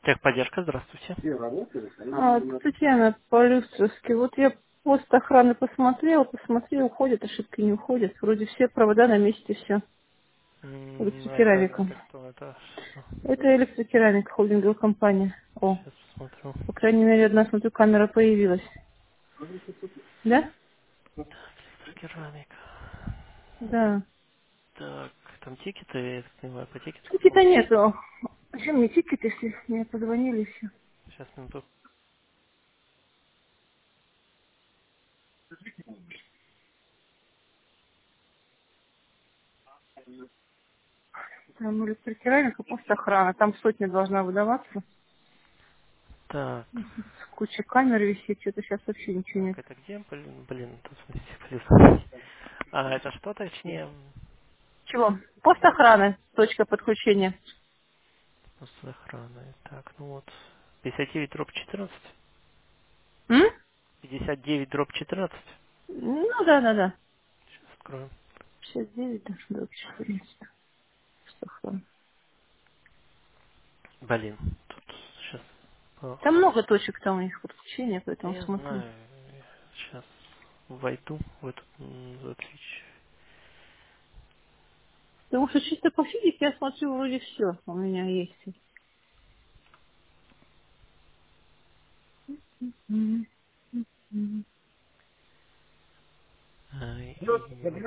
Техподдержка, здравствуйте. Татьяна по-люстровски. Вот я пост охраны посмотрел, уходят, ошибки не уходят. Вроде все провода на месте, все. Электрокерамика. Это кто? Это что? Это электрокерамика, холдинговая компания. О, Сейчас посмотрю. по крайней мере, одна, смотрю, камера появилась. Да? Керамика. Да. Так, там тикеты, я так понимаю, по тикету Тикета какому? нету. Зачем мне тикет, если мне позвонили все? Сейчас минуту. Там электрокерамика, пост охрана. Там сотня должна выдаваться. Так, Куча камер висит, что-то сейчас вообще ничего так, нет. это где? Блин, тут смотрите, плюс. А, это что точнее? Чего? Пост охраны. Точка подключения. С охраной. Так, ну вот. 59 дробь 14. М? 59 дробь 14. Ну да, да, да. Сейчас открою. 69, да, да, 14. Сахар. Блин, тут сейчас. Там много точек там у них подключения, поэтому Я смотрю. знаю. Сейчас войду в эту в отличие. Потому что чисто по физике я смотрю, вроде все у меня есть. Мгм. Мгм. И вот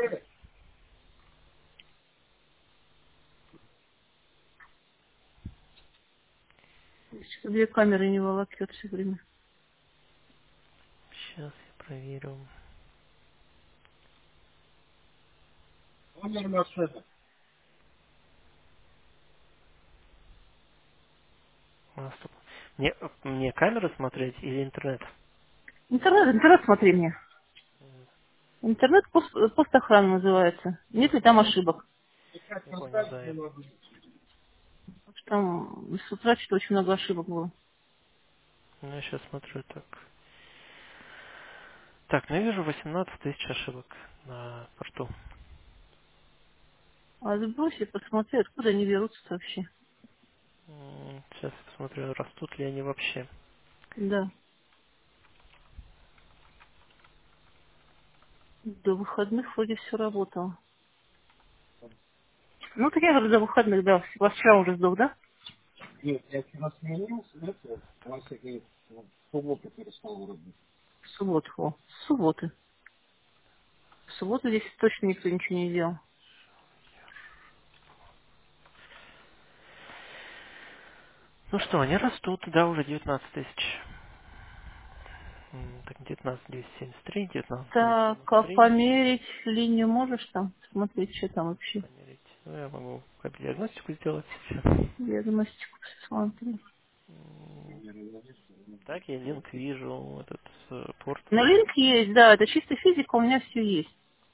Что две камеры не волокет все время. сейчас я проверю. А, стоп. Мне камеры смотреть или интернет? Интернет смотри мне. Интернет пост охрана называется. Нет ли там ошибок? Я понял, да. Потому что там с утра что-то очень много ошибок было. Я сейчас смотрю так. Так, ну я вижу 18 тысяч ошибок на порту. А сбрось и посмотри, откуда они берутся вообще. Сейчас посмотрю, растут ли они вообще. Да. До выходных вроде все работало. Ну, так я говорю, до выходных, да. Вас вчера уже сдох, да? В субботу. О, в субботу. В субботу здесь точно никто ничего не делал. Ну что, они растут, да, уже 19 тысяч. Так, 19 273, 19 Так, а 273. померить линию можешь там? Смотреть, что там вообще. Померить. Ну, я могу как диагностику сделать сейчас. Диагностику смотри. Так, я линк вижу, этот порт. Ну, линк есть, да, это чисто физика, у меня все есть.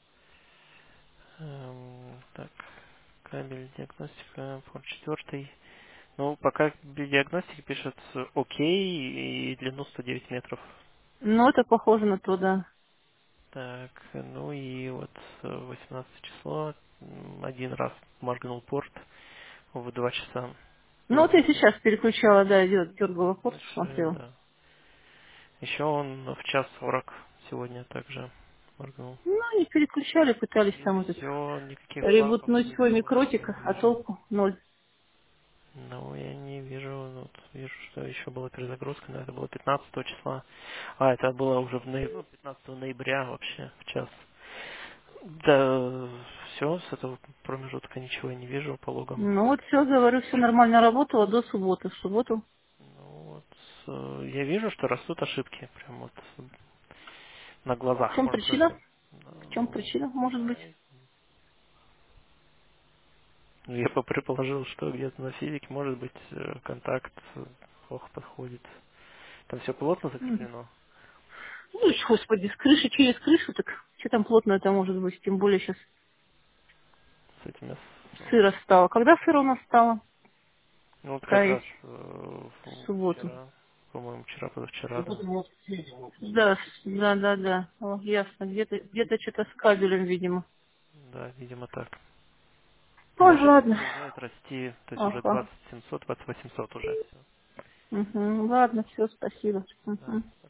Так, кабель диагностика, порт 4. Ну, пока без диагностики пишет окей и длину 109 метров. Ну, это похоже на то, да. Так, ну и вот 18 число, один раз моргнул порт в 2 часа. Ну, вот Ну, я сейчас переключала, да, дергала порт, дальше, смотрела. да. Еще он в час 40 сегодня также моргнул. Ну, они переключали, пытались И там этот все, никаких флапов, ребутнуть свой ничего я микротик, не а вижу. толку ноль. Ну, я не вижу, ну, вот вижу, что еще была перезагрузка, но это было 15 числа. А, это было уже в 15 ноября вообще, в час. Да, все, с этого промежутка ничего я не вижу по логам. Ну, вот все, говорю, все нормально работало до субботы. В субботу. Ну, вот, я вижу, что растут ошибки, прям вот на В глазах, чем можно сказать. причина? В чем Ну, причина, может быть? ну, я бы предположил, что где-то на физике, может быть, контакт плохо подходит. Там все плотно Мгм. закреплено Ну, господи, с крыши через крышу, так что там плотно это может быть? Тем более сейчас с этими. сыро стало. Когда сыро у нас стало Ну, вот как таять? раз В субботу. вчера, по-моему, вчера, позавчера, да. Да, да, да, да. О, ясно. Где-то что-то с кабелем, видимо. Да, видимо так. Ой, Дальше ладно. продолжает расти, то есть уже Ага. 2700, 2800 уже все. Угу. Ладно, все, спасибо. Да. Угу.